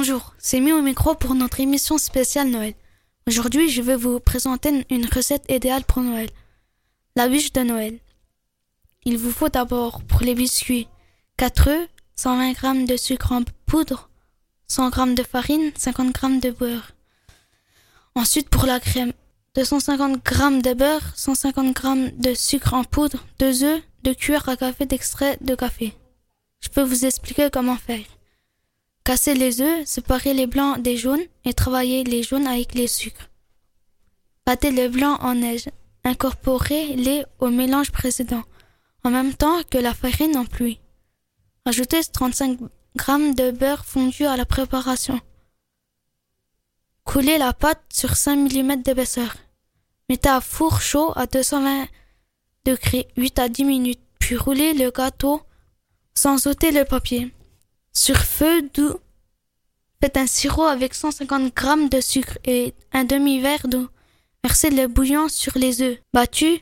Bonjour, c'est Mi au micro pour notre émission spéciale Noël. Aujourd'hui, je vais vous présenter une recette idéale pour Noël. La bûche de Noël. Il vous faut d'abord pour les biscuits 4 œufs, 120 g de sucre en poudre, 100 g de farine, 50 g de beurre. Ensuite, pour la crème, 250 g de beurre, 150 g de sucre en poudre, 2 œufs, 2 cuillères à café d'extrait de café. Je peux vous expliquer comment faire. Casser les œufs, séparer les blancs des jaunes et travailler les jaunes avec les sucres. Battez le blanc en neige. Incorporez-les au mélange précédent, en même temps que la farine en pluie. Ajoutez 35 g de beurre fondu à la préparation. Coulez la pâte sur 5 mm d'épaisseur. Mettez à four chaud à 220 degrés 8 à 10 minutes, puis roulez le gâteau sans ôter le papier. Sur feu doux, faites un sirop avec 150 g de sucre et un demi-verre d'eau. Versez le bouillon sur les œufs battus.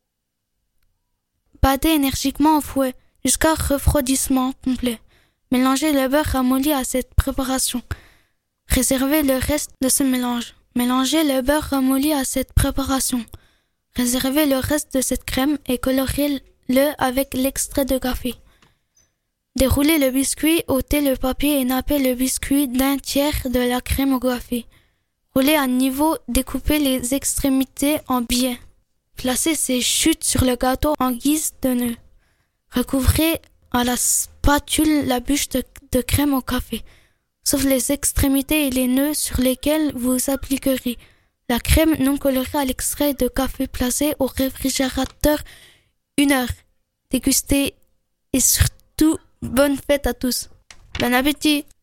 Battez énergiquement au fouet jusqu'à refroidissement complet. Mélangez le beurre ramolli à cette préparation. Réservez le reste de ce mélange. Mélangez le beurre ramolli à cette préparation. Réservez le reste de cette crème et colorez-le avec l'extrait de café. Déroulez le biscuit, ôtez le papier et nappez le biscuit d'un tiers de la crème au café. Roulez à niveau, découpez les extrémités en biais. Placez ces chutes sur le gâteau en guise de nœud. Recouvrez à la spatule la bûche de crème au café, sauf les extrémités et les nœuds sur lesquels vous appliquerez la crème non colorée à l'extrait de café placé au réfrigérateur 1 heure. Dégustez et surtout bonne fête à tous. Bon appétit!